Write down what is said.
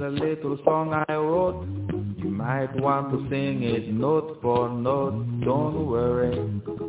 a little song I wrote. You might want to sing it note for note. Don't worry,